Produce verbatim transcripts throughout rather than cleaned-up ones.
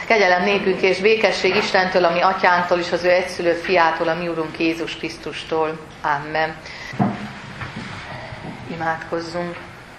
Kegyelem nékünk és békesség Istentől, a mi atyánktól és az ő egyszülött fiától, a mi Urunk Jézus Krisztustól. Amen. Imádkozzunk.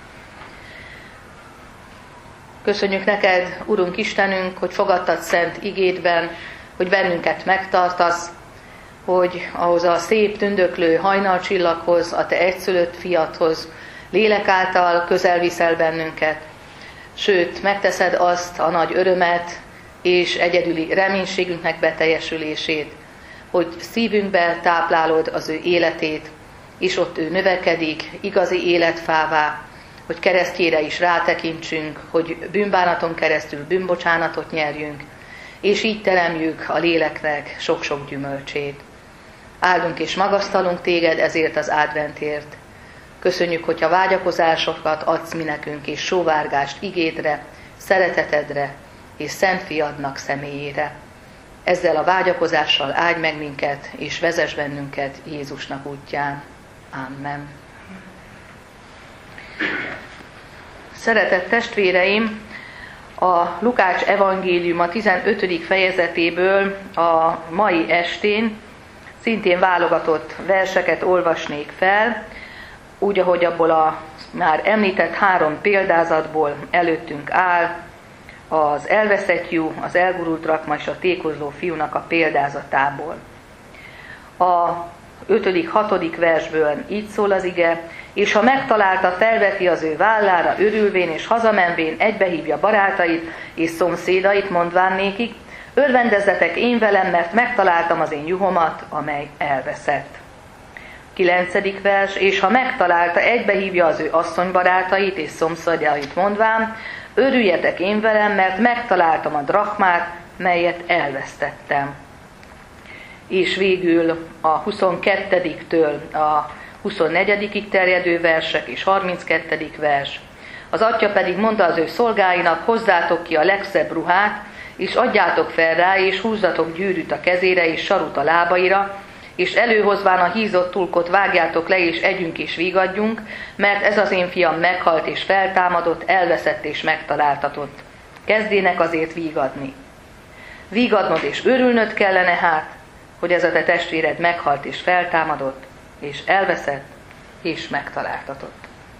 Köszönjük neked, Urunk Istenünk, hogy fogadtad szent igédben, hogy bennünket megtartasz, hogy ahhoz a szép, tündöklő hajnalcsillaghoz, a te egyszülött fiadhoz lélek által közel viszel bennünket. Sőt, megteszed azt a nagy örömet és egyedüli reménységünknek beteljesülését, hogy szívünkbe táplálod az ő életét, és ott ő növekedik igazi életfává, hogy keresztjére is rátekintsünk, hogy bűnbánaton keresztül bűnbocsánatot nyerjünk, és így teremjük a léleknek sok-sok gyümölcsét. Áldunk és magasztalunk téged ezért az adventért. Köszönjük, hogyha vágyakozásokat adsz mi nekünk, és sóvárgást igédre, szeretetedre és Szent Fiadnak személyére. Ezzel a vágyakozással áldj meg minket, és vezess bennünket Jézusnak útján. Amen. Szeretett testvéreim, a Lukács evangélium a tizenötödik fejezetéből a mai estén szintén válogatott verseket olvasnék fel, úgy, ahogy abból a már említett három példázatból előttünk áll, az elveszett lyú, az elgurult drakma és a tékozló fiúnak a példázatából. A ötödik, hatodik versből így szól az ige: és ha megtalálta, felveti az ő vállára örülvén, és hazamenvén egybehívja barátait és szomszédait, mondván nékik: örvendezzetek én velem, mert megtaláltam az én juhomat, amely elveszett. Kilencedik vers: és ha megtalálta, egybehívja az ő asszonybarátait és szomszédjait, mondván: örüljetek én velem, mert megtaláltam a drachmát, melyet elvesztettem. És végül a huszonkettediktől a huszonnegyedikig terjedő versek és harminckettedik vers. Az atya pedig mondta az ő szolgáinak: hozzátok ki a legszebb ruhát, és adjátok fel rá, és húzzatok gyűrűt a kezére, és sarut a lábaira, és előhozván a hízott tulkot vágjátok le, és együnk és vígadjunk, mert ez az én fiam meghalt és feltámadott, elveszett és megtaláltatott. Kezdjének azért vígadni. Vígadnod és örülnöd kellene hát, hogy ez a te testvéred meghalt és feltámadott, és elveszett és megtaláltatott.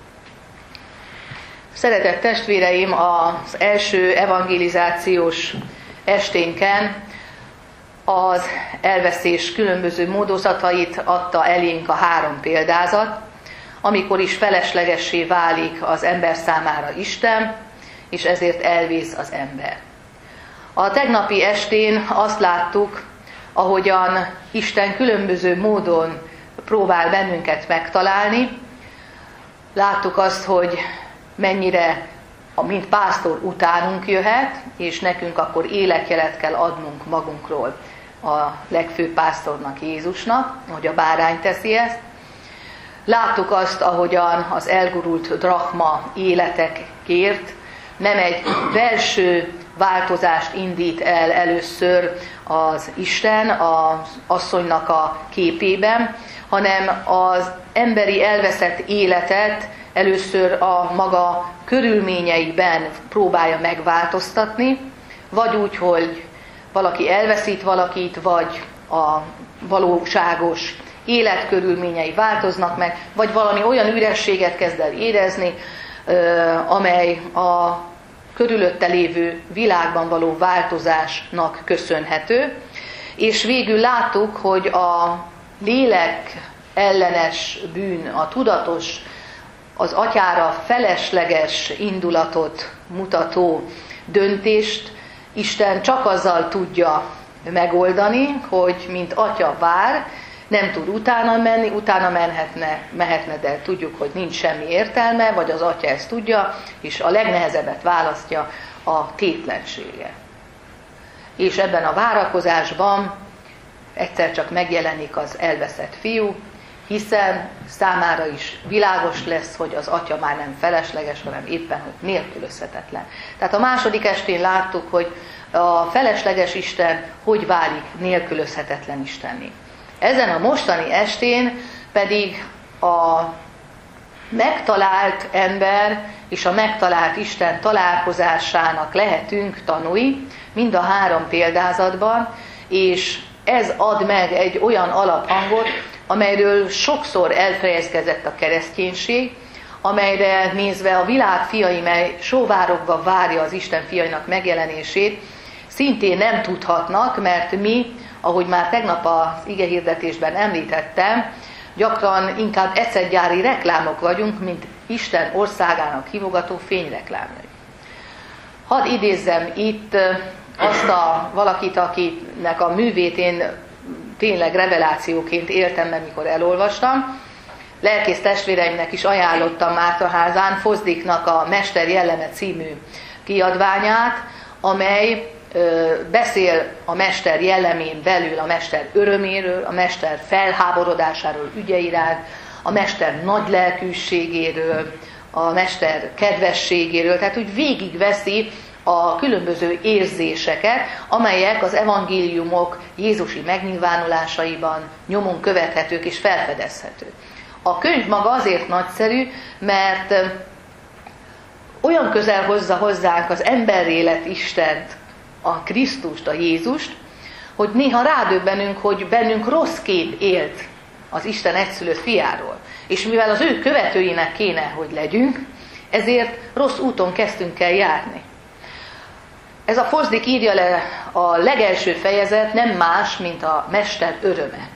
Szeretett testvéreim, az első evangelizációs esténken az elveszés különböző módozatait adta elénk a három példázat, amikor is feleslegessé válik az ember számára Isten, és ezért elvész az ember. A tegnapi estén azt láttuk, ahogyan Isten különböző módon próbál bennünket megtalálni. Láttuk azt, hogy mennyire, mint pásztor utánunk jöhet, és nekünk akkor élekjelet kell adnunk magunkról a legfőbb pásztornak, Jézusnak, hogy a bárány teszi ezt. Láttuk azt, ahogyan az elgurult drachma életekért nem egy belső változást indít el először az Isten az asszonynak a képében, hanem az emberi elveszett életet először a maga körülményeiben próbálja megváltoztatni, vagy úgy, hogy valaki elveszít valakit, vagy a valóságos életkörülményei változnak meg, vagy valami olyan ürességet kezd el érezni, amely a körülötte lévő világban való változásnak köszönhető. És végül láttuk, hogy a lélek ellenes bűn, a tudatos, az atyára felesleges indulatot mutató döntést Isten csak azzal tudja megoldani, hogy mint atya vár, nem tud utána menni, utána menhetne, mehetne, de tudjuk, hogy nincs semmi értelme, vagy az atya ezt tudja, és a legnehezebbet választja, a tétlensége. És ebben a várakozásban egyszer csak megjelenik az elveszett fiú, hiszen számára is világos lesz, hogy az atya már nem felesleges, hanem éppen, hogy nélkülözhetetlen. Tehát a második estén láttuk, hogy a felesleges Isten hogy válik nélkülözhetetlen Istenné. Ezen a mostani estén pedig a megtalált ember és a megtalált Isten találkozásának lehetünk tanúi, mind a három példázatban, és ez ad meg egy olyan alaphangot, amelyről sokszor elfejezkezett a kereszténység, amelyre nézve a világ fiai, mely sóvárogva várja az Isten fiainak megjelenését, szintén nem tudhatnak, mert mi, ahogy már tegnap az igehirdetésben említettem, gyakran inkább ecetgyári reklámok vagyunk, mint Isten országának hívogató fényreklámai. Hadd idézzem itt azt a valakit, akinek a művét én tényleg revelációként éltem meg, mikor elolvastam. Lelkész testvéreimnek is ajánlottam Mártonházán Fozdiknak a Mester jelleme című kiadványát, amely ö, beszél a Mester jellemén belül a Mester öröméről, a Mester felháborodásáról ügye iránt, a Mester nagy lelkűségéről, a Mester kedvességéről, tehát úgy végigveszi a különböző érzéseket, amelyek az evangéliumok Jézusi megnyilvánulásaiban nyomon követhetők és felfedezhetők. A könyv maga azért nagyszerű, mert olyan közel hozza hozzánk az emberélet Istent, a Krisztust, a Jézust, hogy néha rádöbbenünk, hogy bennünk rossz kép élt az Isten egyszülött fiáról. És mivel az ő követőinek kéne, hogy legyünk, ezért rossz úton kezdtünk el járni. Ez a Fosdik írja le, a legelső fejezet nem más, mint a Mester öröme.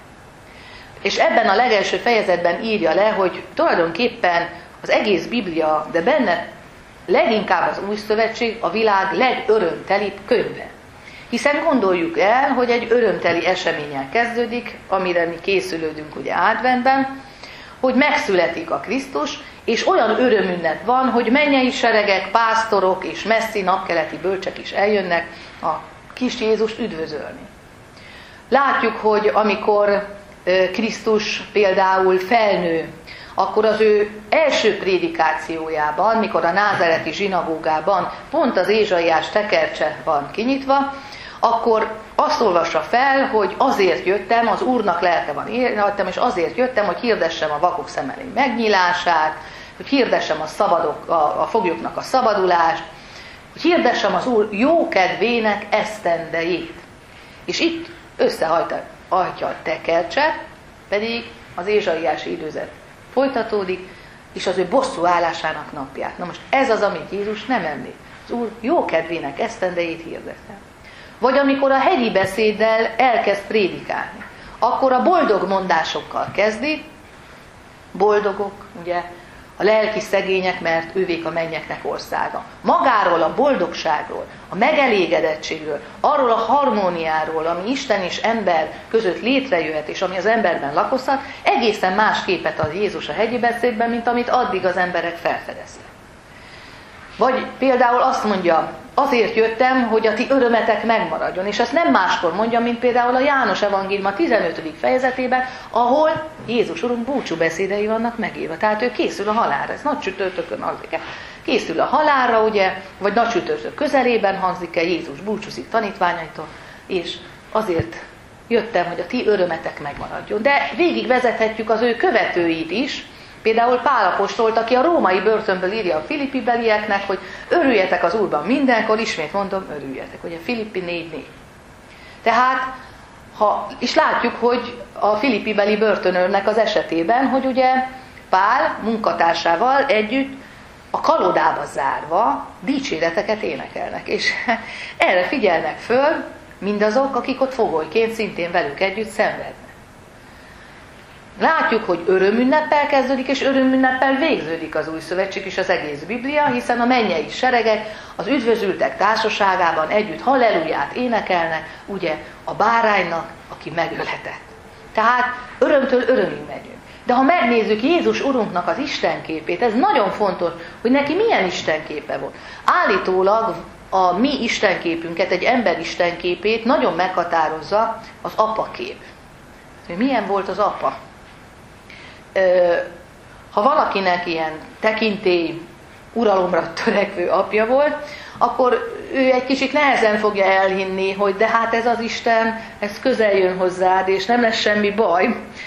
És ebben a legelső fejezetben írja le, hogy tulajdonképpen az egész Biblia, de benne leginkább az Új Szövetség a világ legörömtelibb könyve. Hiszen gondoljuk el, hogy egy örömteli eseménnyel kezdődik, amire mi készülődünk ugye adventben, hogy megszületik a Krisztus, és olyan örömünnep van, hogy mennyei seregek, pásztorok és messzi napkeleti bölcsek is eljönnek a kis Jézust üdvözölni. Látjuk, hogy amikor Krisztus például felnő, akkor az ő első prédikációjában, mikor a názáreti zsinagógában pont az Ézsaiás tekercse van kinyitva, akkor azt olvassa fel, hogy azért jöttem, az Úrnak lelke van értem, és azért jöttem, hogy hirdessem a vakok szemelény megnyílását, hogy hirdessem a, szabadok, a, a foglyoknak a szabadulást, hogy hirdessem az Úr jókedvének esztendejét. És itt összehajtja a tekercset, pedig az ézsaiási időzet folytatódik, és az ő bosszú állásának napját. Na most ez az, amit Jézus nem említ. Az Úr jókedvének esztendejét hirdetem. Vagy amikor a hegyi beszéddel elkezd prédikálni, akkor a boldog mondásokkal kezdi, boldogok, ugye, a lelki szegények, mert ővék a mennyeknek országa. Magáról, a boldogságról, a megelégedettségről, arról a harmóniáról, ami Isten és ember között létrejöhet, és ami az emberben lakozhat, egészen más képet ad Jézus a hegyi beszédben, mint amit addig az emberek felfedeztek. Vagy például azt mondja, azért jöttem, hogy a ti örömetek megmaradjon. És ezt nem máskor mondja, mint például a János evangélium a tizenötödik fejezetében, ahol Jézus Urunk búcsúbeszédei vannak megírva. Tehát ő készül a halálra. Ez nagy csütörtökön hangzik el. Készül a halálra, ugye, vagy nagy csütörtök közelében hangzik el, Jézus búcsúzik tanítványaitól, és azért jöttem, hogy a ti örömetek megmaradjon. De végigvezethetjük az ő követőit is, például Pál apostolt, aki a római börtönből írja a Filippi belieknek, hogy örüljetek az Úrban mindenkor, ismét mondom, örüljetek, ugye Filippi négy négy. Tehát, ha, és látjuk, hogy a Filippi beli börtönőrnek az esetében, hogy ugye Pál munkatársával együtt a kalodába zárva dicséreteket énekelnek, és erre figyelnek föl mindazok, akik ott fogolyként szintén velük együtt szenvednek. Látjuk, hogy örömünneppel kezdődik, és örömünneppel végződik az Új Szövetség és az egész Biblia, hiszen a mennyei seregek az üdvözültek társaságában együtt halleluját énekelnek, ugye a báránynak, aki megölhetett. Tehát örömtől örömig megyünk. De ha megnézzük Jézus Urunknak az Istenképét, ez nagyon fontos, hogy neki milyen Istenképe volt. Állítólag a mi Istenképünket, egy ember Istenképét nagyon meghatározza az apakép. Milyen volt az apa? Ha valakinek ilyen tekintély, uralomra törekvő apja volt, akkor ő egy kicsit nehezen fogja elhinni, hogy de hát ez az Isten, ez közel jön hozzád, és nem lesz semmi baj.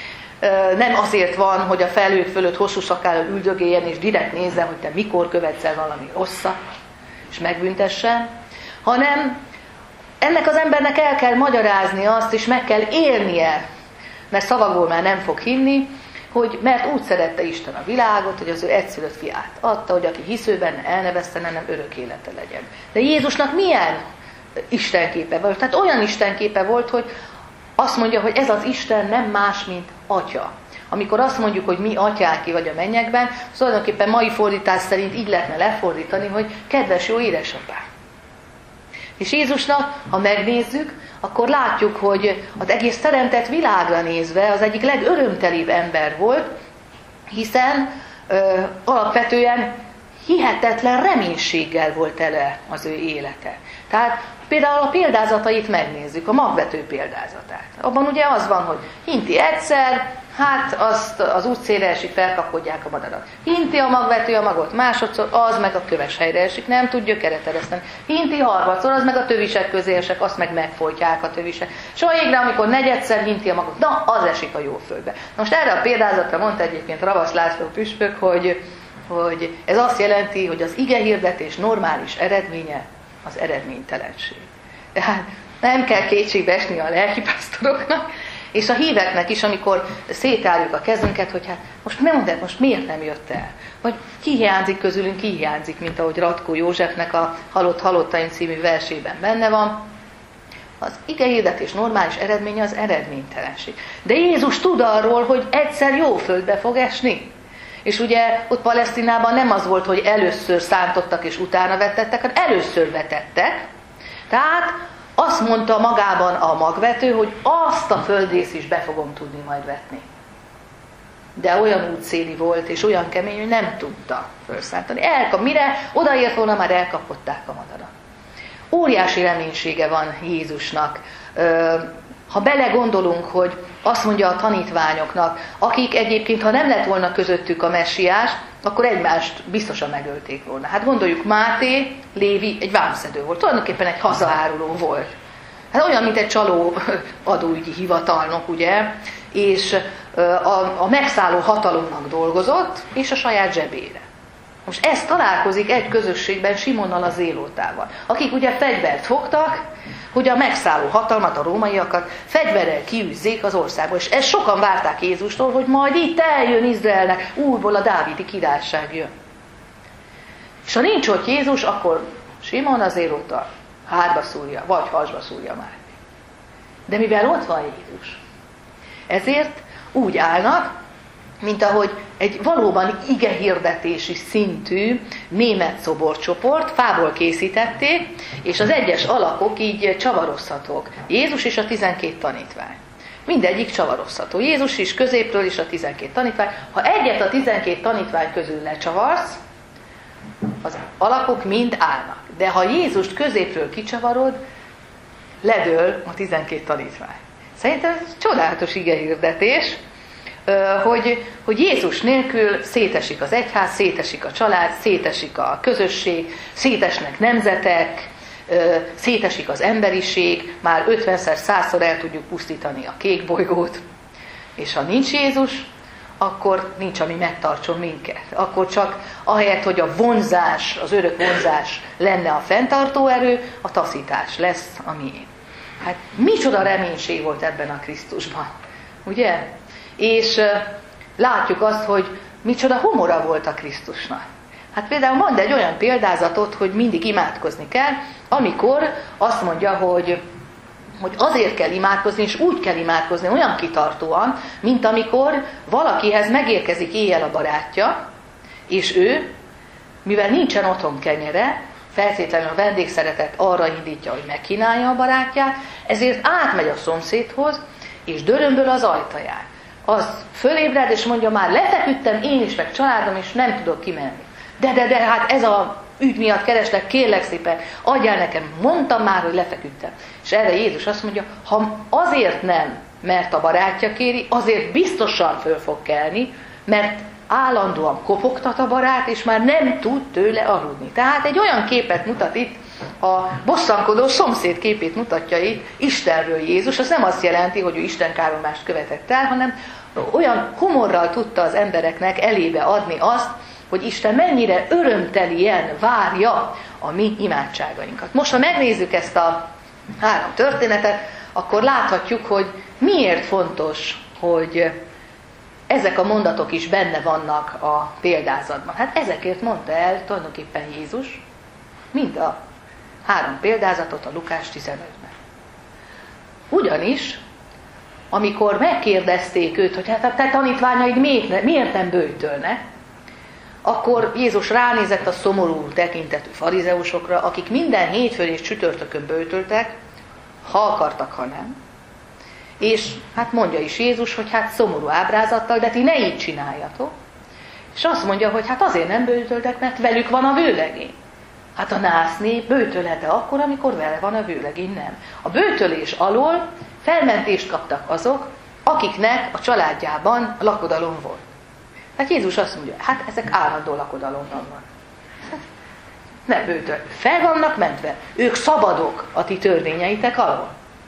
nem azért van, hogy a felhők fölött hosszú szakállal üldögéljen, és direkt nézzen, hogy te mikor követsz el valami rosszat, és megbüntessen, hanem ennek az embernek el kell magyarázni azt, és meg kell élnie, mert szavakból már nem fog hinni, hogy mert úgy szerette Isten a világot, hogy az ő egyszülött fiát adta, hogy aki hisz ő benne, el ne vesztene, nem örök élete legyen. De Jézusnak milyen istenképe volt? Tehát olyan istenképe volt, hogy azt mondja, hogy ez az Isten nem más, mint Atya. Amikor azt mondjuk, hogy mi atyánki vagy a mennyekben, az tulajdonképpen mai fordítás szerint így lehetne lefordítani, hogy kedves jó édesapám. És Jézusnak, ha megnézzük, akkor látjuk, hogy az egész teremtett világra nézve az egyik legörömtelibb ember volt, hiszen ö, alapvetően hihetetlen reménységgel volt tele az ő élete. Tehát például a példázatait megnézzük, a magvető példázatát. Abban ugye az van, hogy hinti egyszer, hát azt az útszélre esik, felkapkodják a madarat. Hinti a magvető a magot másodszor, az meg a köves helyre esik, nem tud gyökeret ereszteni. Hinti harmadszor, az meg a tövisek közé esek, azt meg megfojtják a tövisek. És a végre, amikor negyedszer hinti a magot, na, az esik a jó földbe. Most erre a példázatra mondta egyébként Ravasz László püspök, hogy, hogy ez azt jelenti, hogy az igehirdetés normális eredménye az eredménytelenség. Tehát nem kell kétségbe esni a lelkipásztoroknak, és a híveknek is, amikor szétálljuk a kezünket, hogy hát most nem mondd, most miért nem jött el? Vagy ki hiányzik közülünk, ki hiányzik, mint ahogy Ratkó Józsefnek a Halott Halottaim című versében benne van. Az igehirdetés normális eredménye az eredménytelenség. De Jézus tud arról, hogy egyszer jó földbe fog esni. És ugye ott Palesztinában nem az volt, hogy először szántottak és utána vetettek, hanem először vetettek. Tehát azt mondta magában a magvető, hogy azt a földrész is be fogom tudni majd vetni. De olyan útszéli volt, és olyan kemény, hogy nem tudta felszállítani. Elkap, mire odaért volna, már elkapották a madarat. Óriási reménysége van Jézusnak. Ha belegondolunk, hogy azt mondja a tanítványoknak, akik egyébként, ha nem lett volna közöttük a messiás, akkor egymást biztosan megölték volna. Hát gondoljuk, Máté, Lévi egy vámszedő volt, tulajdonképpen egy hazaáruló volt. Hát olyan, mint egy csaló adóügyi hivatalnok, ugye, és a, a megszálló hatalomnak dolgozott, és a saját zsebére. Most ez találkozik egy közösségben Simonnal, a zélótával, akik ugye fegyvert fogtak, hogy a megszálló hatalmat, a rómaiakat fegyverrel kiűzzék az országból. És ezt sokan várták Jézustól, hogy majd itt eljön Izraelnek, újból a dávidi királyság jön. És ha nincs ott Jézus, akkor Simon az zélóta hátba szúrja, vagy hasba szúrja már. De mivel ott van Jézus, ezért úgy állnak, mint ahogy egy valóban igehirdetési szintű német szoborcsoport, fából készítették, és az egyes alakok így csavarozhatók. Jézus és a tizenkét tanítvány. Mindegyik csavarozható. Jézus is középről is a tizenkét tanítvány. Ha egyet a tizenkét tanítvány közül lecsavarsz, az alakok mind állnak. De ha Jézust középről kicsavarod, ledől a tizenkét tanítvány. Szerintem ez csodálatos igehirdetés, hogy, hogy Jézus nélkül szétesik az egyház, szétesik a család, szétesik a közösség, szétesnek nemzetek, szétesik az emberiség, már ötvenszer, százszor el tudjuk pusztítani a kék bolygót. És ha nincs Jézus, akkor nincs, ami megtartson minket. Akkor csak ahelyett, hogy a vonzás, az örök vonzás lenne a fenntartó erő, a taszítás lesz a miénk. Hát micsoda reménység volt ebben a Krisztusban, ugye? És látjuk azt, hogy micsoda humora volt a Krisztusnak. Hát például mond egy olyan példázatot, hogy mindig imádkozni kell, amikor azt mondja, hogy, hogy azért kell imádkozni, és úgy kell imádkozni olyan kitartóan, mint amikor valakihez megérkezik éjjel a barátja, és ő, mivel nincsen otthon kenyere, feltétlenül a vendégszeretet arra indítja, hogy megkínálja a barátját, ezért átmegy a szomszédhoz, és dörömböl az ajtaján. Az fölébred, és mondja, már lefeküdtem én is, meg családom, és nem tudok kimenni. De, de, de, hát ez a ügy miatt kereslek, kérlek szépen, adjál nekem, mondtam már, hogy lefeküdtem. És erre Jézus azt mondja, ha azért nem, mert a barátja kéri, azért biztosan föl fog kelni, mert állandóan kopogtat a barát, és már nem tud tőle aludni. Tehát egy olyan képet mutat itt, a bosszankodó szomszéd képét mutatja itt Istenről Jézus. Az nem azt jelenti, hogy ő istenkáromlást követett el, hanem olyan humorral tudta az embereknek elébe adni azt, hogy Isten mennyire örömtelien várja a mi imádságainkat. Most, ha megnézzük ezt a három történetet, akkor láthatjuk, hogy miért fontos, hogy ezek a mondatok is benne vannak a példázatban. Hát ezekért mondta el tulajdonképpen Jézus mind a három példázatot a Lukás tizenötben. Ugyanis, amikor megkérdezték őt, hogy hát a te tanítványaid miért, miért nem böjtölnek, akkor Jézus ránézett a szomorú tekintetű farizeusokra, akik minden hétfőn és csütörtökön böjtöltek, ha akartak, ha nem. És hát mondja is Jézus, hogy hát szomorú ábrázattal, de ti ne így csináljatok. És azt mondja, hogy hát azért nem böjtöltek, mert velük van a vőlegény. Hát a nászné böjtölhet-e akkor, amikor vele van a vőlegény? Nem. A böjtölés alól felmentést kaptak azok, akiknek a családjában lakodalom volt. Hát Jézus azt mondja, hát ezek állandó lakodalomban van. Nem böjtöl. Fel vannak mentve. Ők szabadok a ti törvényeitek alól.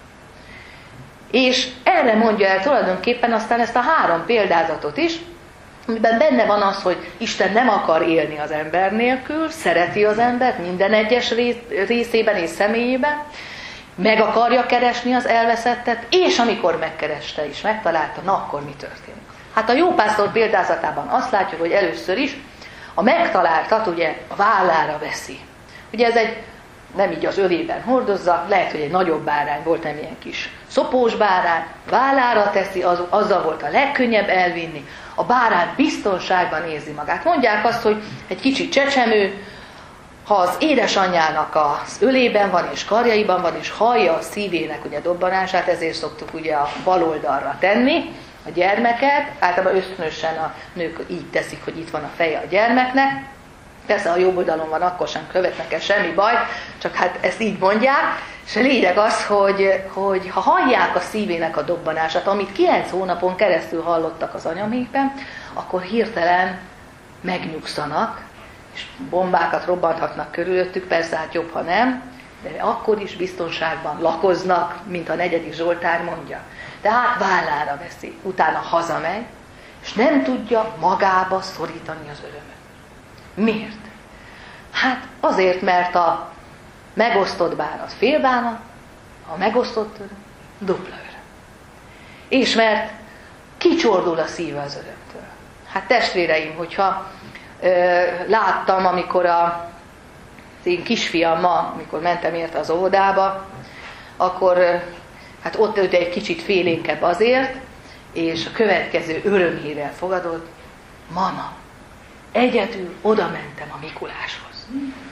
És erre mondja el tulajdonképpen aztán ezt a három példázatot is, amiben benne van az, hogy Isten nem akar élni az ember nélkül, szereti az embert minden egyes részében és személyében, meg akarja keresni az elveszettet, és amikor megkereste és megtalálta, na akkor mi történik? Hát a jópásztor példázatában azt látjuk, hogy először is a megtaláltat ugye a vállára veszi. Ugye ez egy, nem így az ölében hordozza, lehet, hogy egy nagyobb bárány volt, nem ilyen kis szopós bárány, vállára teszi, az, azzal volt a legkönnyebb elvinni. A bárány biztonságban érzi magát. Mondják azt, hogy egy kicsit csecsemő, ha az édesanyjának az ölében van, és karjaiban van, és hallja a szívének ugye dobbanását, ezért szoktuk ugye a bal oldalra tenni a gyermeket. Általában ösztönösen a nők így teszik, hogy itt van a feje a gyermeknek. Persze, ha jobb oldalon van, akkor sem követnek el semmi baj, csak hát ezt így mondják. És a lényeg az, hogy, hogy ha hallják a szívének a dobbanását, amit kilenc hónapon keresztül hallottak az anyamékben, akkor hirtelen megnyugszanak, és bombákat robbanthatnak körülöttük, persze hát jobb, ha nem, de akkor is biztonságban lakoznak, mint a negyedik Zsoltár mondja. Tehát vállára veszi, utána hazamegy, és nem tudja magába szorítani az örömöt. Miért? Hát azért, mert a megosztott bánat félbánat, a megosztott öröm dupla öröm. És mert kicsordul a szíve az örömtől. Hát testvéreim, hogyha ö, láttam, amikor a az én kisfiammal, amikor mentem érte az óvodába, akkor ö, hát ott ő egy kicsit félénkebb azért, és a következő örömhírrel fogadott, mama, egyedül oda mentem a Mikuláshoz.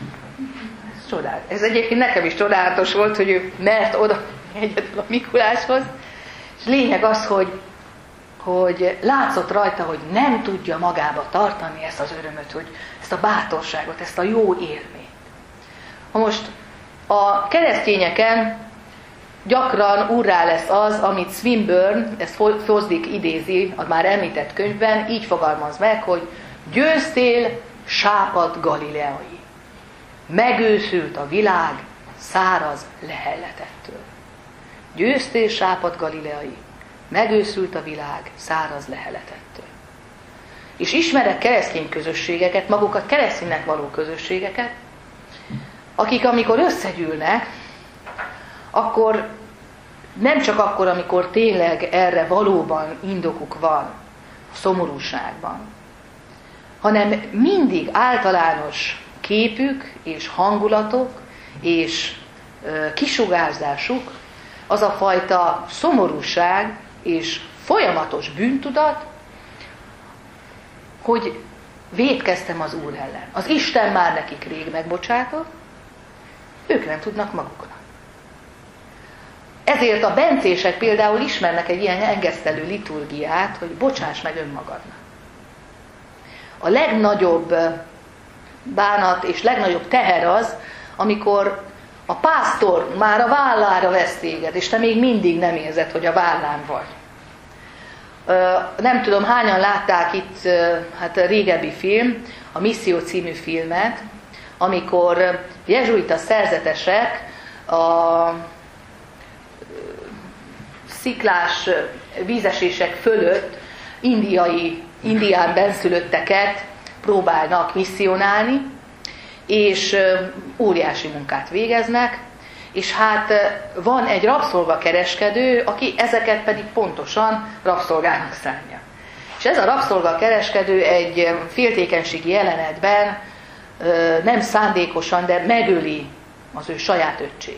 Ez csodálatos. Ez egyébként nekem is csodálatos volt, hogy ő mert oda egyedül a Mikuláshoz. És lényeg az, hogy, hogy látszott rajta, hogy nem tudja magába tartani ezt az örömöt, hogy ezt a bátorságot, ezt a jó élményt. Ha most a keresztényeken gyakran úrrá lesz az, amit Swinburne, ezt Fosdick idézi a már említett könyvben, így fogalmaz meg, hogy győztél, sápadt galileai. Megőszült a világ száraz lehelletettől. Győztél, sápadt galileai. Megőszült a világ száraz lehelletettől. És ismerek keresztény közösségeket, magukat kereszténynek való közösségeket, akik amikor összegyűlnek, akkor nem csak akkor, amikor tényleg erre valóban indokuk van, a szomorúságban, hanem mindig általános képük és hangulatok és kisugárzásuk az a fajta szomorúság és folyamatos bűntudat, hogy vétkeztem az Úr ellen. Az Isten már nekik rég megbocsátott, ők nem tudnak maguknak. Ezért a bencések például ismernek egy ilyen engesztelő liturgiát, hogy bocsáss meg önmagadnak. A legnagyobb bánat és legnagyobb teher az, amikor a pásztor már a vállára vesz téged, és te még mindig nem érzed, hogy a vállán vagy. Nem tudom, hányan látták itt hát a régebbi film, a Misszió című filmet, amikor jezsuita szerzetesek a sziklás vízesések fölött indiai, indián benszülötteket próbálnak misszionálni, és óriási munkát végeznek, és hát van egy rabszolgakereskedő, aki ezeket pedig pontosan rabszolgának szánja. És ez a rabszolgakereskedő egy féltékenységi jelenetben nem szándékosan, de megöli az ő saját öccsét.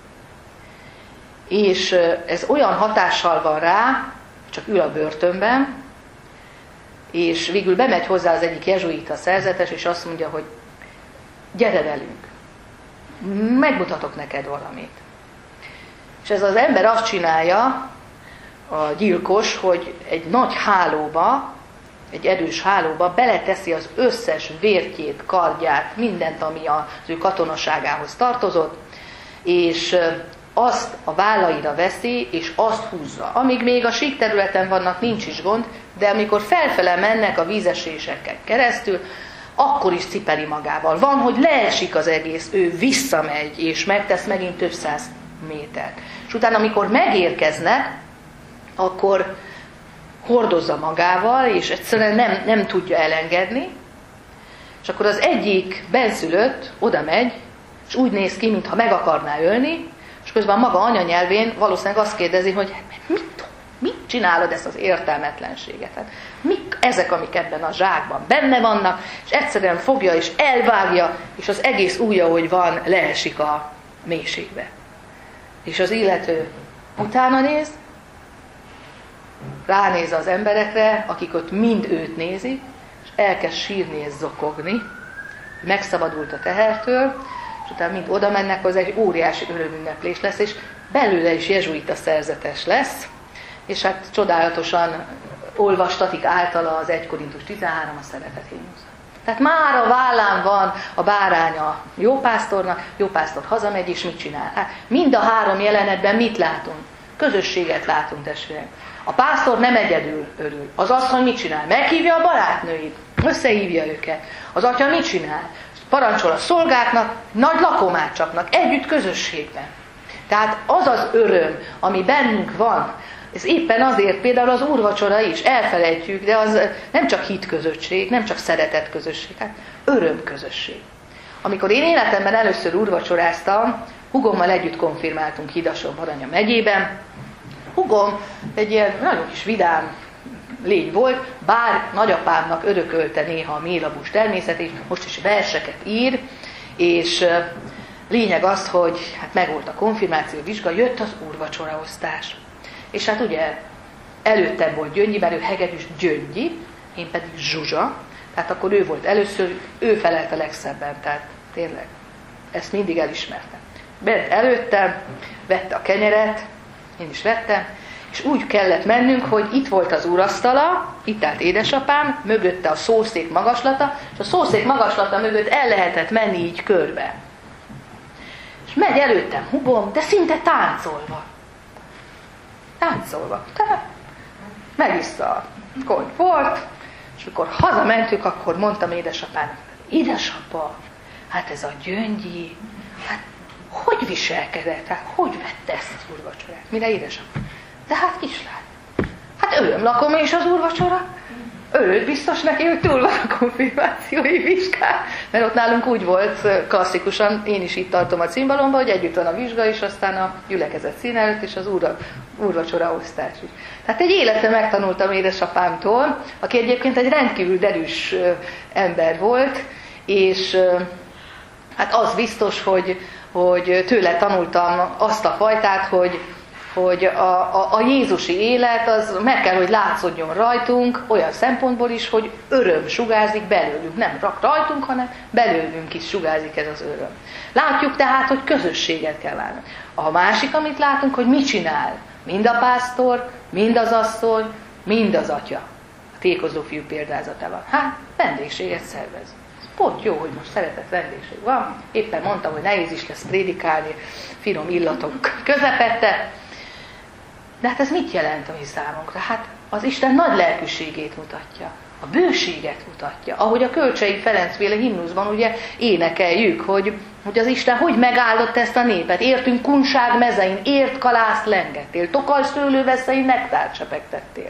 És ez olyan hatással van rá, csak ül a börtönben, és végül bemegy hozzá az egyik jezsuita szerzetes, és azt mondja, hogy gyere velünk, megmutatok neked valamit. És ez az ember azt csinálja, a gyilkos, hogy egy nagy hálóba, egy erős hálóba beleteszi az összes vértjét, kardját, mindent, ami az ő katonaságához tartozott, és azt a vállaira veszi, és azt húzza. Amíg még a sík területen vannak, nincs is gond, de amikor felfele mennek a vízeséseken keresztül, akkor is cipeli magával. Van, hogy leesik az egész, ő visszamegy, és megtesz megint több száz métert. És utána, amikor megérkeznek, akkor hordozza magával, és egyszerűen nem, nem tudja elengedni, és akkor az egyik benszülött oda megy, és úgy néz ki, mintha meg akarná ölni, és közben maga anyanyelvén valószínűleg azt kérdezi, hogy mit, mit csinálod ezt az értelmetlenséget? Hát, mik ezek, amik ebben a zsákban benne vannak, és egyszerűen fogja és elvágja, és az egész ujja, hogy van, leesik a mélységbe. És az illető utána néz, ránéz az emberekre, akik ott mind őt nézik, és elkezd sírni és zokogni, megszabadult a tehertől, és utána mind oda mennek, az egy óriási örömünneplés lesz, és belőle is jezsuita szerzetes lesz, és hát csodálatosan olvastatik általa az egy Korintus tizenhárom a szeretet himnusz. Tehát már a vállán van a báránya jó pásztornak, jó pásztor hazamegy, és mit csinál? Hát mind a három jelenetben mit látunk? Közösséget látunk, testvérek. A pásztor nem egyedül örül. Az asszony mit csinál? Meghívja a barátnőit, összehívja őket. Az atya mit csinál? Parancsol a szolgáknak, nagy lakomát csapnak, együtt közösségben. Tehát az az öröm, ami bennünk van, ez éppen azért például az úrvacsora is, elfelejtjük, de az nem csak hitközösség, nem csak szeretetközösség, hát örömközösség. Amikor én életemben először úrvacsoráztam, hugommal együtt konfirmáltunk Hidason-Baranya megyében. Hugom egy ilyen nagyon kis vidám lény volt, bár nagyapámnak örökölte néha a mélabús természetét, most is verseket ír, és lényeg az, hogy hát megvolt a konfirmáció vizsga, jött az úrvacsoraosztás. És hát ugye előttem volt Gyöngyi, mert ő hegedűs Gyöngyi, én pedig Zsuzsa, tehát akkor ő volt először, ő felelt a legszebben, tehát tényleg ezt mindig elismertem. Bent előttem, vette a kenyeret, én is vettem, és úgy kellett mennünk, hogy itt volt az úrasztala, itt állt édesapám, mögötte a szószék magaslata, és a szószék magaslata mögött el lehetett menni így körbe. És megy előttem hugom, de szinte táncolva. Táncolva. Tehát megissza a konyport, és amikor hazamentünk, akkor mondtam édesapának, édesapa, hát ez a Gyöngyi, hát hogy viselkedett, hát hogy vette ezt az úrvacsorát? Mire édesapá? De hát kislány, hát örömlakom és az úrvacsora. Örült biztos neki, hogy túl van a konfirmációi vizsgán. Mert ott nálunk úgy volt klasszikusan, én is itt tartom a cimbalomba, hogy együtt van a vizsga, és aztán a gyülekezet szín előtt, és az úr, úrvacsora osztás is. Tehát egy életre megtanultam édesapámtól, aki egyébként egy rendkívül derűs ember volt, és hát az biztos, hogy, hogy tőle tanultam azt a fajtát, hogy hogy a, a, a jézusi élet az meg kell, hogy látszódjon rajtunk, olyan szempontból is, hogy öröm sugárzik belőlünk. Nem rak rajtunk, hanem belőlünk is sugárzik ez az öröm. Látjuk tehát, hogy közösséget kell válni. A másik, amit látunk, hogy mit csinál. Mind a pásztor, mind az asszony, mind az atya. A tékozó fiú példázatában. Hát, vendégséget szervez. Pont jó, hogy most szeretett vendégség van. Éppen mondtam, hogy nehéz is lesz prédikálni, finom illatok közepette. De hát ez mit jelent a mi számunkra? Hát az Isten nagy lelkűségét mutatja, a bőséget mutatja. Ahogy a Kölcsei Ferencféle himnuszban ugye énekeljük, hogy, hogy az Isten hogy megáldott ezt a népet. Értünk kunság mezein, ért kalászt lengettél, tokaj szőlőveszein nektárt csepegtettél.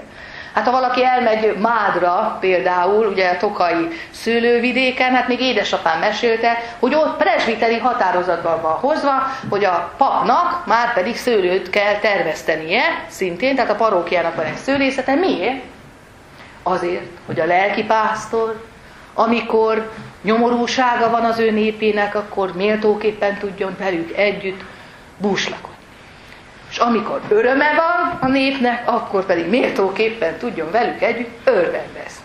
Hát ha valaki elmegy Mádra például, ugye a tokai szőlővidéken, hát még édesapám mesélte, hogy ott presbiteri határozatban van hozva, hogy a papnak már pedig szőlőt kell termesztenie, szintén, tehát a parókiának van egy szőlészete. Miért? Azért, hogy a lelkipásztor, amikor nyomorúsága van az ő népének, akkor méltóképpen tudjon velük együtt búslakodni. És amikor öröme van a népnek, akkor pedig méltóképpen tudjon velük együtt örvendezni.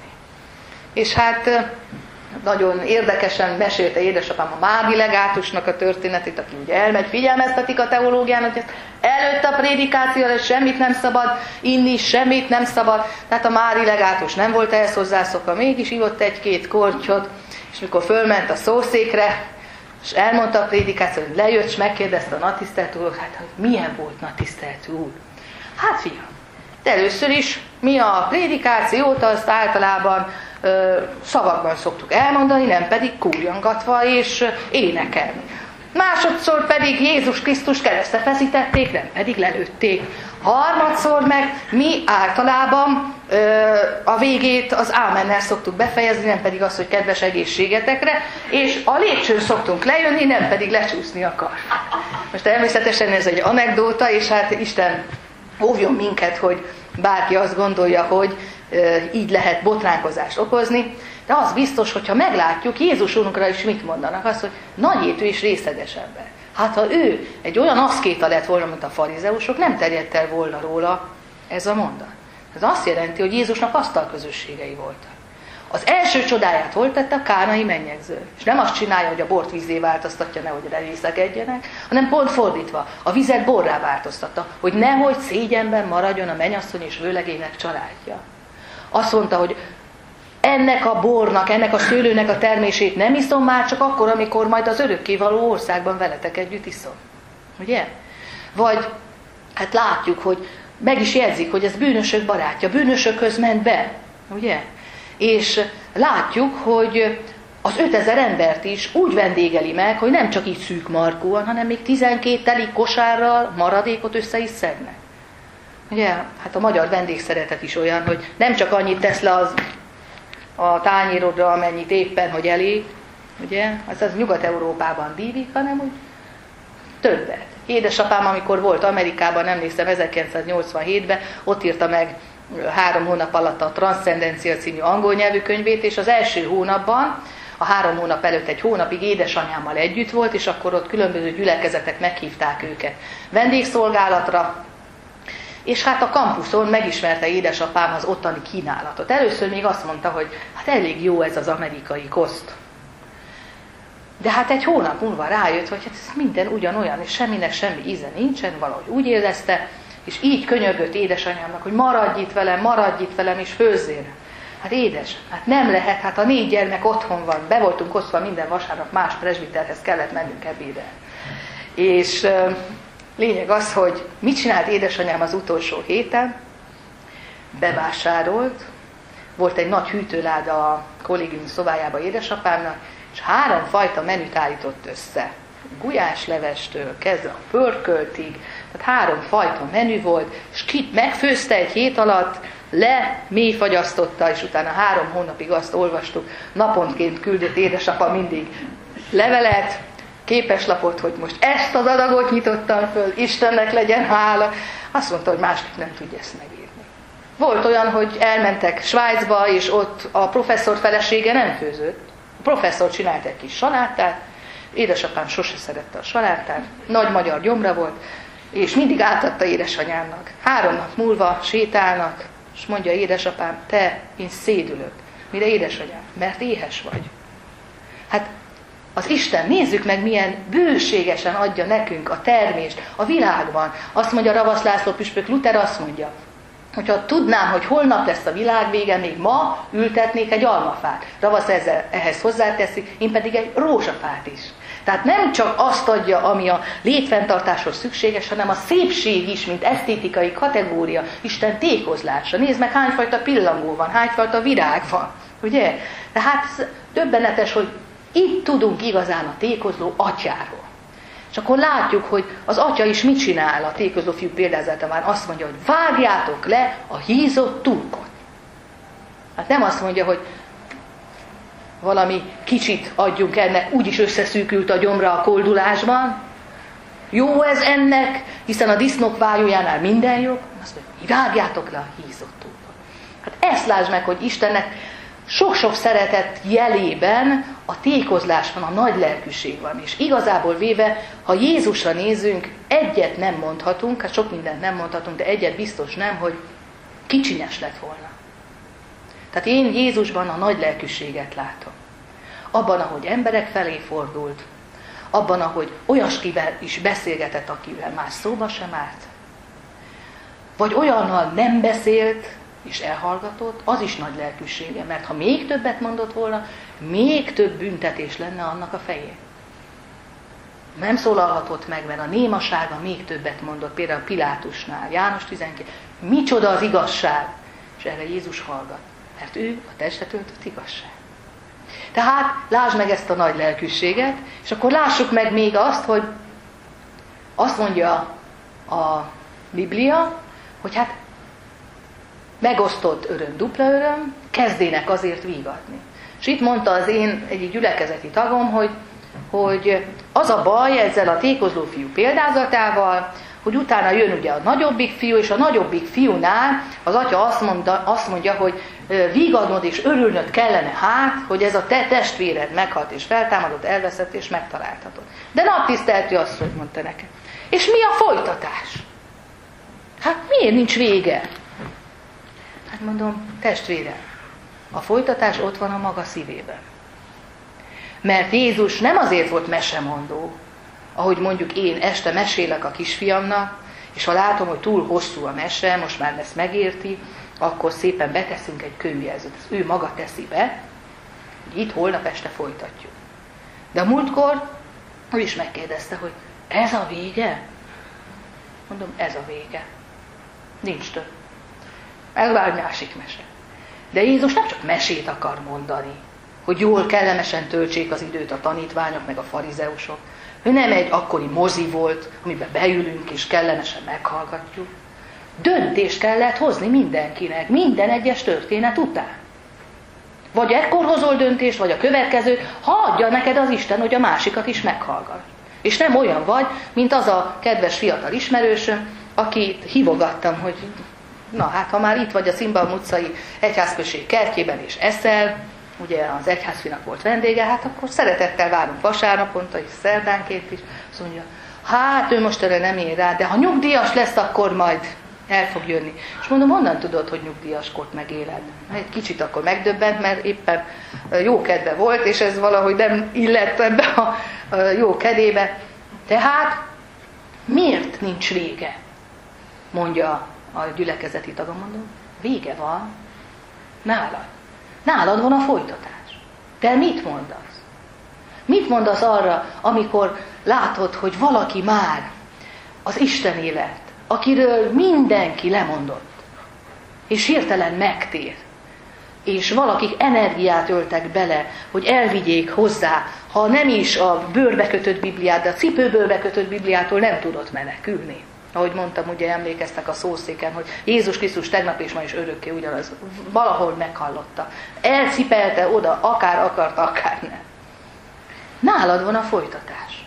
És hát nagyon érdekesen mesélte édesapám a Mádi legátusnak a történetét, aki ugye elmegy, figyelmeztetik a teológián, hogy előtte a prédikációra semmit nem szabad inni, semmit nem szabad. Tehát a Mádi legátus nem volt ehhez hozzászokva, mégis ivott egy-két kortyot, és mikor fölment a szószékre, és elmondta a prédikációt, hogy lejött, és megkérdezte a nagytisztelt úr, hát hogy milyen volt nagytisztelt úr? Hát fiam, de először is mi a prédikációt azt általában ö, szavakban szoktuk elmondani, nem pedig kúrjangatva és énekelni. Másodszor pedig Jézus Krisztus keresztre feszítették, nem pedig lelőtték. Harmadszor meg mi általában ö, a végét az ámennel szoktuk befejezni, nem pedig az, hogy kedves egészségetekre, és a lépcsőn szoktunk lejönni, nem pedig lecsúszni a kar. Most természetesen ez egy anekdóta, és hát Isten óvjon minket, hogy bárki azt gondolja, hogy ö, így lehet botránkozást okozni, de az biztos, hogyha meglátjuk, Jézus Úrunkra is mit mondanak, az, hogy nagyétű és részeges ember. Hát ha ő egy olyan aszkéta lett volna, mint a farizeusok, nem terjedt el volna róla ez a mondat. Ez azt jelenti, hogy Jézusnak asztalközösségei voltak. Az első csodáját hol tette? A kánai mennyegző. És nem azt csinálja, hogy a bort vízzé változtatja, nehogy részegedjenek, hanem pont fordítva, a vizet borrá változtatta, hogy nehogy szégyenben maradjon a mennyasszony és vőlegények családja. Azt mondta, hogy ennek a bornak, ennek a szőlőnek a termését nem iszom már csak akkor, amikor majd az örökkévaló országban veletek együtt iszom. Ugye? Vagy, hát látjuk, hogy meg is jegyzik, hogy ez bűnösök barátja, bűnösökhöz ment be. Ugye? És látjuk, hogy az ötezer embert is úgy vendégeli meg, hogy nem csak így szűk markúan, hanem még tizenkét teli kosárral maradékot össze is szednek. Ugye? Hát a magyar vendégszeretet is olyan, hogy nem csak annyit tesz le az a tányérodra, amennyit éppen, hogy elég, ugye, az az Nyugat-Európában dívik, hanem úgy többet. Édesapám, amikor volt Amerikában, emlékszem, ezerkilencszáznyolcvanhétben, ott írta meg három hónap alatt a Transzcendencia című angol nyelvű könyvét, és az első hónapban, a három hónap előtt egy hónapig édesanyámmal együtt volt, és akkor ott különböző gyülekezetek meghívták őket vendégszolgálatra, és hát a kampuszon megismerte édesapám az ottani kínálatot. Először még azt mondta, hogy hát elég jó ez az amerikai koszt. De hát egy hónap múlva rájött, hogy hát ez minden ugyanolyan, és semminek semmi íze nincsen, valahogy úgy érezte, és így könyörgött édesanyámnak, hogy maradj itt velem, maradj itt velem, és főzzél. Hát édes, hát nem lehet, hát a négy gyermek otthon van, be voltunk osztva minden vasárnap, más presbiterhez kellett mennünk ebédelni. És lényeg az, hogy mit csinált édesanyám az utolsó héten? Bevásárolt, volt egy nagy hűtőláda a kollégium szobájába édesapámnak, és három fajta menüt állított össze. Gulyáslevestől kezdve a pörköltig, tehát három fajta menü volt, és kit megfőzte egy hét alatt, le, mélyfagyasztotta, és utána három hónapig azt olvastuk, naponként küldött édesapa mindig levelet, képeslapot, hogy most ezt az adagot nyitottam föl, Istennek legyen hála. Azt mondta, hogy másképp nem tudja ezt megírni. Volt olyan, hogy elmentek Svájcba, és ott a professzor felesége nem főzött. A professzor csinált egy kis salátát, édesapám sose szerette a salátát, nagy magyar gyomra volt, és mindig átadta édesanyámnak. Három nap múlva sétálnak, és mondja édesapám, te, én szédülök. Mire édesanyám? Mert éhes vagy. Hát az Isten, nézzük meg, milyen bőségesen adja nekünk a termést a világban. Azt mondja Ravasz László püspök, Luther azt mondja, hogyha tudnám, hogy holnap lesz a világ vége, még ma ültetnék egy almafát. Ravasz ezzel, ehhez hozzáteszi, én pedig egy rózsafát is. Tehát nem csak azt adja, ami a létfenntartáshoz szükséges, hanem a szépség is, mint esztétikai kategória, Isten tékozlása. Nézd meg, hányfajta pillangó van, hányfajta virág van. Ugye? Tehát döbbenetes, hogy itt tudunk igazán a tékozló atyáról. És akkor látjuk, hogy az atya is mit csinál a tékozló fiú példázatában. Azt mondja, hogy vágjátok le a hízott turkot. Hát nem azt mondja, hogy valami kicsit adjunk ennek, úgyis összeszűkült a gyomra a koldulásban. Jó ez ennek, hiszen a disznók vájójánál minden jobb. Azt mondja, vágjátok le a hízott úton. Hát ezt lásd meg, hogy Istennek sok-sok szeretet jelében a tékozlás van, a nagy lelkűség van. És igazából véve, ha Jézusra nézünk, egyet nem mondhatunk, hát sok mindent nem mondhatunk, de egyet biztos nem, hogy kicsinyes lett volna. Tehát én Jézusban a nagy lelkűséget látom. Abban, ahogy emberek felé fordult, abban, ahogy olyaskivel is beszélgetett, akivel más szóba sem állt, vagy olyannal nem beszélt, és elhallgatott, az is nagy lelkűsége, mert ha még többet mondott volna, még több büntetés lenne annak a fején. Nem szólalhatott meg, mert a némasága még többet mondott, például Pilátusnál, János tizenkét, micsoda az igazság, és erre Jézus hallgat, mert ő a testet öltött igazság. Tehát lásd meg ezt a nagy lelkűséget, és akkor lássuk meg még azt, hogy azt mondja a Biblia, hogy hát megosztott öröm, dupla öröm, kezdének azért vígatni. És itt mondta az én egyik gyülekezeti tagom, hogy, hogy az a baj ezzel a tékozló fiú példázatával, hogy utána jön ugye a nagyobbik fiú, és a nagyobbik fiúnál az atya azt mondja, azt mondja, hogy vígadnod és örülnöd kellene hát, hogy ez a te testvéred meghalt és feltámadott, elveszett és megtaláltatod. De naptiszteltő asszony, mondta nekem. És mi a folytatás? Hát miért nincs vége? Hát mondom, testvérem, a folytatás ott van a maga szívében. Mert Jézus nem azért volt mesemondó, ahogy mondjuk én este mesélek a kisfiamnak, és ha látom, hogy túl hosszú a mese, most már ezt megérti, akkor szépen beteszünk egy könyvjelzőt. Ezt ő maga teszi be, hogy itt holnap este folytatjuk. De a múltkor ő is megkérdezte, hogy ez a vége? Mondom, ez a vége. Nincs több. Elvár másik mese. De Jézus nem csak mesét akar mondani, hogy jól, kellemesen töltsék az időt a tanítványok, meg a farizeusok. Ő nem egy akkori mozi volt, amiben beülünk és kellemesen meghallgatjuk. Döntést kellett hozni mindenkinek, minden egyes történet után. Vagy ekkor hozol döntést, vagy a következő, ha adja neked az Isten, hogy a másikat is meghallgat. És nem olyan vagy, mint az a kedves fiatal ismerősöm, akit hívogattam, hogy na hát, ha már itt vagy a Szimbaum utcai egyházközség kertjében és eszel, ugye az egyházfinak volt vendége, hát akkor szeretettel várunk vasárnaponta és szerdánként is. Azt mondja, hát ő most erre nem ér rá, de ha nyugdíjas lesz, akkor majd el fog jönni. És mondom, honnan tudod, hogy nyugdíjaskort megéled? Egy kicsit akkor megdöbbent, mert éppen jó kedve volt, és ez valahogy nem illett ebbe a jó kedébe. Tehát miért nincs vége? Mondja a gyülekezeti tagom, mondom, vége van nálad. Nálad van a folytatás. Te mit mondasz? Mit mondasz arra, amikor látod, hogy valaki már az Isten élet, akiről mindenki lemondott, és hirtelen megtér, és valakik energiát öltek bele, hogy elvigyék hozzá, ha nem is a bőrbe kötött Bibliát, de a cipőbőrbe kötött Bibliától nem tudott menekülni. Ahogy mondtam, ugye emlékeztek a szószéken, hogy Jézus Krisztus tegnap és ma is örökké ugyanaz. Valahol meghallotta. Elcipelte oda, akár akart, akár nem. Nálad van a folytatás.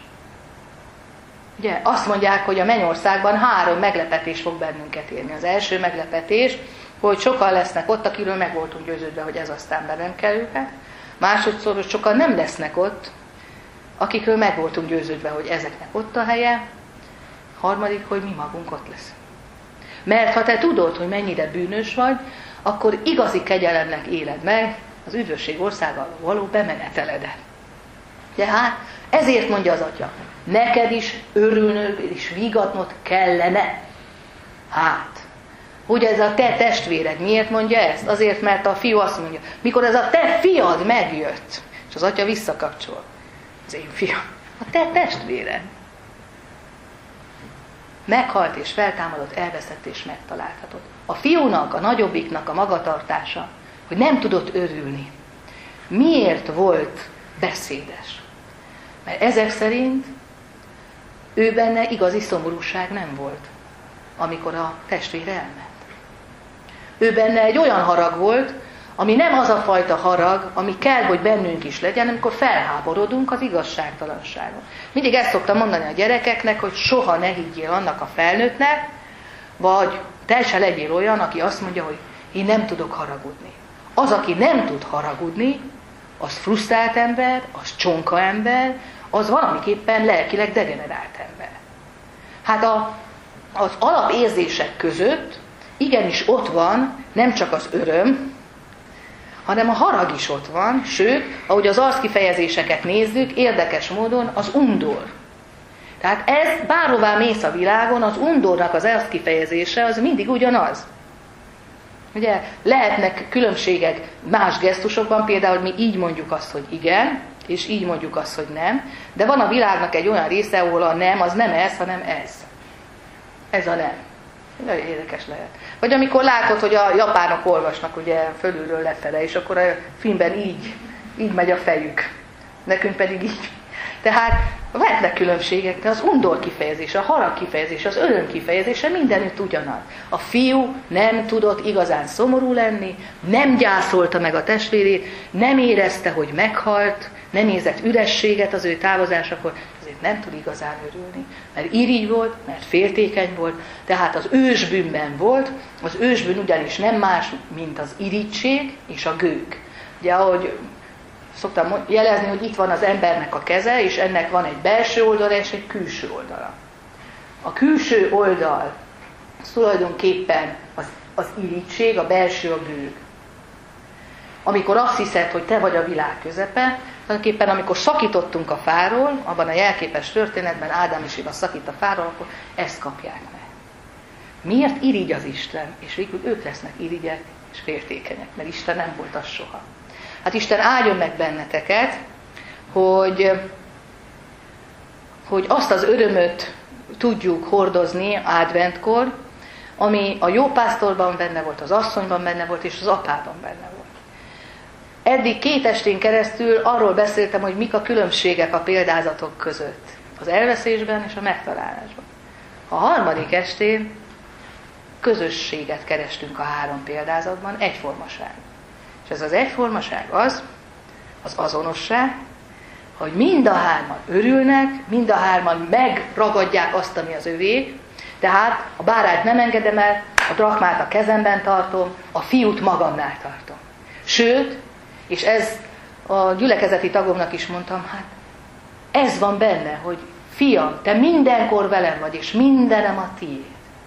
Ugye azt mondják, hogy a mennyországban három meglepetés fog bennünket érni. Az első meglepetés, hogy sokan lesznek ott, akiről meg voltunk győződve, hogy ez aztán be nem kell őket. Másodszor, hogy sokan nem lesznek ott, akikről meg voltunk győződve, hogy ezeknek ott a helye. Harmadik, hogy mi magunk ott lesz. Mert ha te tudod, hogy mennyire bűnös vagy, akkor igazi kegyelemnek éled meg az üdvösség országába való bemeneteledet. Tehát ezért mondja az atya, neked is örülnöd és vígatnod kellene. Hát, hogy ez a te testvéred, miért mondja ezt? Azért, mert a fiú azt mondja, mikor ez a te fiad megjött, és az atya visszakapcsol, az én fiam, a te testvéred. Meghalt és feltámadott, elveszett és megtalálhatott. A fiúnak, a nagyobbiknak a magatartása, hogy nem tudott örülni. Miért volt beszédes? Mert ezek szerint ő benne igazi szomorúság nem volt, amikor a testvére elment. Ő benne egy olyan harag volt, ami nem az a fajta harag, ami kell, hogy bennünk is legyen, amikor felháborodunk az igazságtalanságon. Mindig ezt szoktam mondani a gyerekeknek, hogy soha ne higgyél annak a felnőttnek, vagy te se legyél olyan, aki azt mondja, hogy én nem tudok haragudni. Az, aki nem tud haragudni, az frusztrált ember, az csonka ember, az valamiképpen lelkileg degenerált ember. Hát a, az alapérzések között igenis ott van nem csak az öröm, hanem a harag is ott van, sőt, ahogy az arckifejezéseket nézzük, érdekes módon az undor. Tehát ez, bárhová mész a világon, az undornak az arckifejezése az mindig ugyanaz. Ugye lehetnek különbségek más gesztusokban, például mi így mondjuk azt, hogy igen, és így mondjuk azt, hogy nem, de van a világnak egy olyan része, ahol a nem, az nem ez, hanem ez. Ez a nem. Nagyon érdekes lehet. Vagy amikor látod, hogy a japánok olvasnak ugye fölülről lefele, és akkor a filmben így, így megy a fejük. Nekünk pedig így. Tehát lehetnek különbségek, de az undor kifejezése, a harag kifejezése, az öröm kifejezése mindenütt ugyanaz. A fiú nem tudott igazán szomorú lenni, nem gyászolta meg a testvérét, nem érezte, hogy meghalt, nem érzett ürességet az ő távozásakor, ezért nem tud igazán örülni. Mert irigy volt, mert féltékeny volt, tehát az ősbűnben volt, az ősbűn ugyanis nem más, mint az irigység és a gőg. Ugye, ahogy szoktam jelezni, hogy itt van az embernek a keze, és ennek van egy belső oldala és egy külső oldala. A külső oldal az tulajdonképpen az, az irigység, a belső a gőg. Amikor azt hiszed, hogy te vagy a világ közepe, tulajdonképpen amikor szakítottunk a fáról, abban a jelképes történetben Ádám és Éva szakít a fáról, akkor ezt kapják meg. Miért irigy az Isten? És végül ők lesznek irigyek és féltékenyek, mert Isten nem volt az soha. Hát Isten áldjon meg benneteket, hogy, hogy azt az örömöt tudjuk hordozni adventkor, ami a jó pásztorban benne volt, az asszonyban benne volt, és az apában benne volt. Eddig két estén keresztül arról beszéltem, hogy mik a különbségek a példázatok között. Az elveszésben és a megtalálásban. A harmadik estén közösséget kerestünk a három példázatban, egyformaság. És ez az egyformaság az, az azonosság, hogy mind a hárman örülnek, mind a hárman megragadják azt, ami az övé, tehát a bárányt nem engedem el, a drachmát a kezemben tartom, a fiút magamnál tartom. Sőt, és ez a gyülekezeti tagomnak is mondtam, hát ez van benne, hogy fiam, te mindenkor velem vagy, és mindenem a tiéd.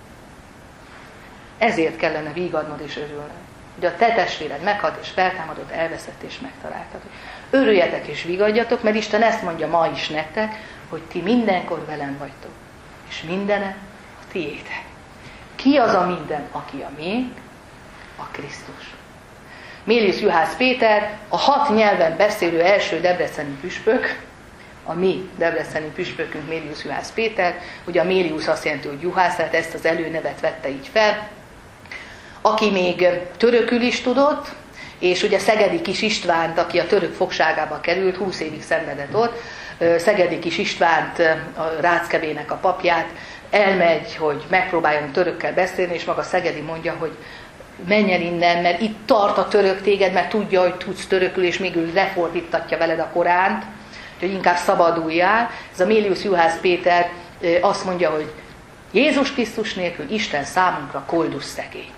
Ezért kellene vígadnod és örülnöd. Hogy a te testvéred meghalt és feltámadott, elveszett és megtaláltad. Örüljetek és vigadjatok, mert Isten ezt mondja ma is nektek, hogy ti mindenkor velem vagytok, és mindenem a tiétek. Ki az a minden, aki a miénk? A Krisztus. Mélius Juhász Péter, a hat nyelven beszélő első debreceni püspök, a mi debreceni püspökünk Mélius Juhász Péter, ugye a Mélius azt jelenti, hogy Juhász, tehát ezt az előnevet vette így fel, aki még törökül is tudott, és ugye Szegedi Kis Istvánt, aki a török fogságába került, húsz évig szenvedett ott, Szegedi Kis Istvánt, a Ráckebének a papját, elmegy, hogy megpróbáljon törökkel beszélni, és maga Szegedi mondja, hogy menj el innen, mert itt tart a török téged, mert tudja, hogy tudsz törökül, és még ő lefordítatja veled a Koránt, hogy inkább szabaduljál. Ez a Mélius Juhász Péter azt mondja, hogy Jézus Krisztus nélkül Isten számunkra koldus szegény.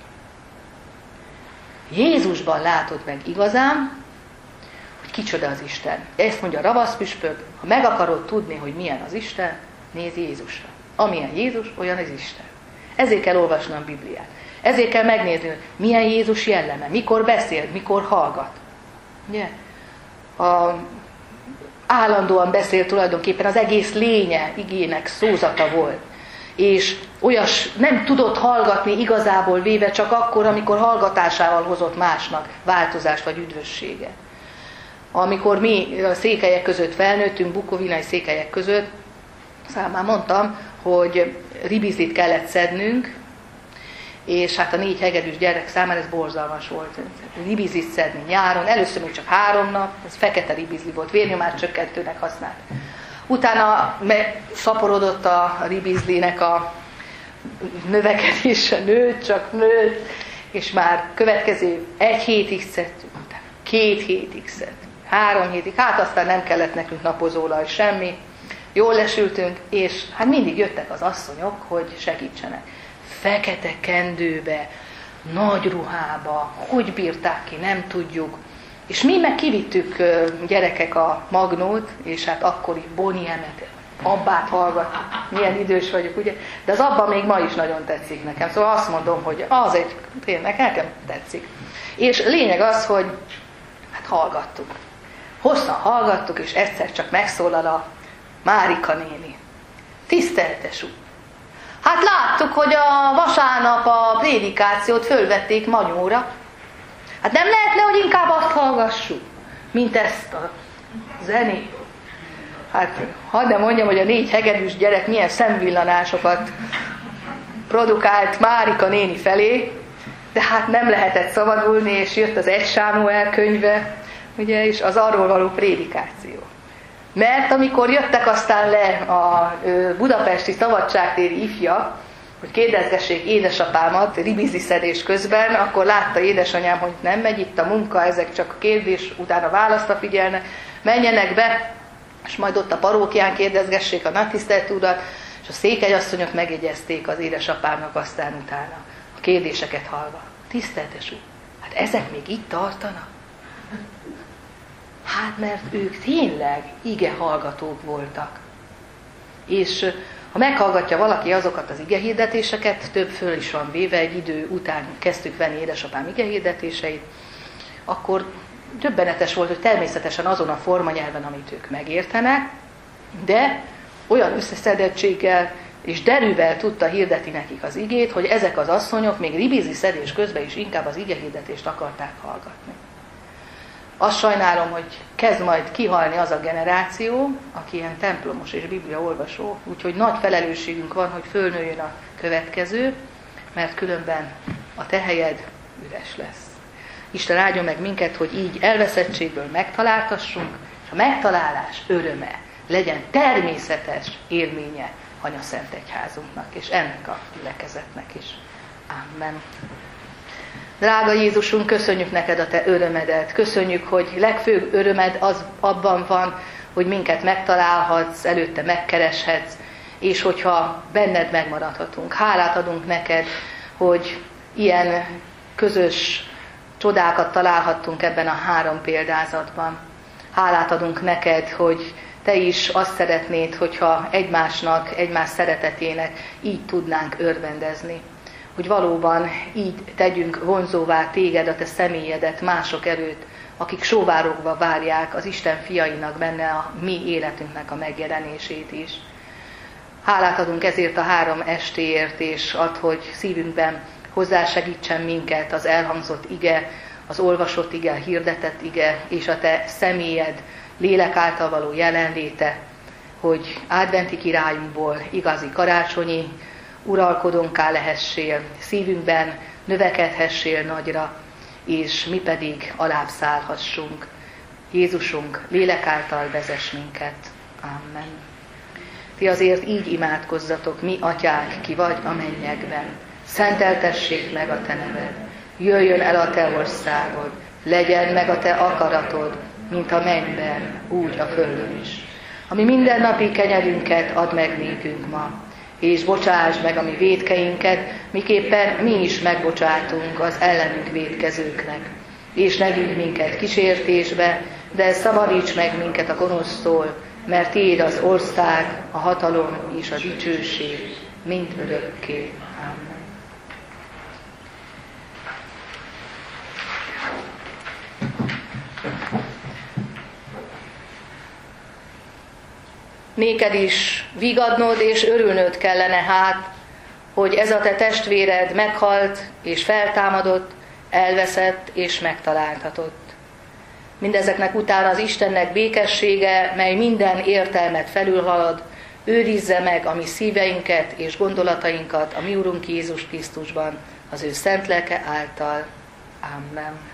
Jézusban látod meg igazán, hogy kicsoda az Isten. Ezt mondja a ravaszpüspök, ha meg akarod tudni, hogy milyen az Isten, nézz Jézusra. Amilyen Jézus, olyan az Isten. Ezért kell olvasni a Bibliát. Ezért kell megnézni, hogy milyen Jézus jelleme, mikor beszél, mikor hallgat. Ugye? A, állandóan beszél tulajdonképpen, az egész lénye igének szózata volt. És olyas nem tudott hallgatni igazából véve csak akkor, amikor hallgatásával hozott másnak változást vagy üdvösséget. Amikor mi a székelyek között felnőttünk, bukovinai székelyek között, számán mondtam, hogy ribizlit kellett szednünk, és hát a négy hegedűs gyerek számára ez borzalmas volt. Ribizlit szedni nyáron, először még csak három nap, ez fekete ribizli volt, vérnyomás csökkentőnek használt. Utána szaporodott a ribizlinek a növekedése, nőtt, csak nőtt, És már következő egy hétig szedtünk, utána két hétig szedtünk, három hétig, hát aztán nem kellett nekünk napozóolaj semmi, jól lesültünk, és hát mindig jöttek az asszonyok, hogy segítsenek. Fekete kendőbe, nagy ruhába, hogy bírták ki, nem tudjuk. És mi meg kivittük gyerekek a Magnót, és hát akkori Boniemet, Abbát hallgattuk, milyen idős vagyok, ugye? De az Abba még ma is nagyon tetszik nekem. Szóval azt mondom, hogy az egy, tényleg nekem tetszik. És lényeg az, hogy hát hallgattuk. Hosszan hallgattuk, és egyszer csak megszólal a Márika néni. Tiszteltes úr! Hát láttuk, hogy a vasárnap a prédikációt fölvették Manyóra. Hát nem lehetne, hogy inkább azt hallgassuk, mint ezt a zenét. Hát, hadd ne mondjam, hogy a négy hegedűs gyerek milyen szemvillanásokat produkált Márika néni felé, de hát nem lehetett szabadulni, és jött az egy Sámuel könyve, ugye, és az arról való prédikáció. Mert amikor jöttek aztán le a budapesti szabadságtéri ifjak, hogy kérdezgessék édesapámat ribizliszedés közben, akkor látta édesanyám, hogy nem megy itt a munka, ezek csak a kérdés, utána válaszra figyelnek, menjenek be, és majd ott a parókián kérdezgessék a nagytisztelt urat, és a székegyasszonyok megjegyezték az édesapámnak aztán utána a kérdéseket hallva. Tiszteltes úr, hát ezek még itt tartanak? Hát mert ők tényleg ige hallgatók voltak. És ha meghallgatja valaki azokat az igehirdetéseket, több föl is van véve, egy idő után kezdtük venni édesapám igehirdetéseit, akkor döbbenetes volt, hogy természetesen azon a formanyelven, amit ők megértenek, de olyan összeszedettséggel és derűvel tudta hirdetni nekik az igét, hogy ezek az asszonyok még ribizli szedés közben is inkább az igehirdetést akarták hallgatni. Azt sajnálom, hogy kezd majd kihalni az a generáció, aki ilyen templomos és bibliaolvasó, úgyhogy nagy felelősségünk van, hogy fölnőjön a következő, mert különben a te helyed üres lesz. Isten áldjon meg minket, hogy így elveszettségből megtaláltassunk, és a megtalálás öröme legyen természetes élménye Anyaszent Egyházunknak, és ennek a gyülekezetnek is. Amen. Drága Jézusunk, köszönjük neked a te örömedet. Köszönjük, hogy legfőbb örömed az abban van, hogy minket megtalálhatsz, előtte megkereshetsz, és hogyha benned megmaradhatunk. Hálát adunk neked, hogy ilyen közös csodákat találhattunk ebben a három példázatban. Hálát adunk neked, hogy te is azt szeretnéd, hogyha egymásnak, egymás szeretetének így tudnánk örvendezni. Hogy valóban így tegyünk vonzóvá téged, a te személyedet, mások előtt, akik sóvárogva várják az Isten fiainak benne a mi életünknek a megjelenését is. Hálát adunk ezért a három estéért, és ad, hogy szívünkben hozzásegítsen minket az elhangzott ige, az olvasott ige, a hirdetett ige, és a te személyed, lélek által való jelenléte, hogy adventi királyunkból igazi karácsonyi uralkodónká lehessél, szívünkben növekedhessél nagyra, és mi pedig alább szállhassunk. Jézusunk, lélek által vezess minket. Amen. Ti azért így imádkozzatok, mi atyák, ki vagy a mennyekben. Szenteltessék meg a te neved. Jöjjön el a te országod, legyen meg a te akaratod, mint a mennyben, úgy a földön is. Ami mindennapi kenyerünket add meg nékünk ma, és bocsásd meg a mi vétkeinket, miképpen mi is megbocsátunk az ellenünk vétkezőknek. És ne vigy minket kísértésbe, de szabadíts meg minket a gonosztól, mert tiéd az ország, a hatalom és a dicsőség, mind örökké. Amen. Néked is vigadnod és örülnöd kellene hát, hogy ez a te testvéred meghalt és feltámadott, elveszett és megtaláltatott. Mindezeknek utána az Istennek békessége, mely minden értelmet felülhalad, őrizze meg a mi szíveinket és gondolatainkat a mi Urunk Jézus Krisztusban, az ő szent lelke által. Amen.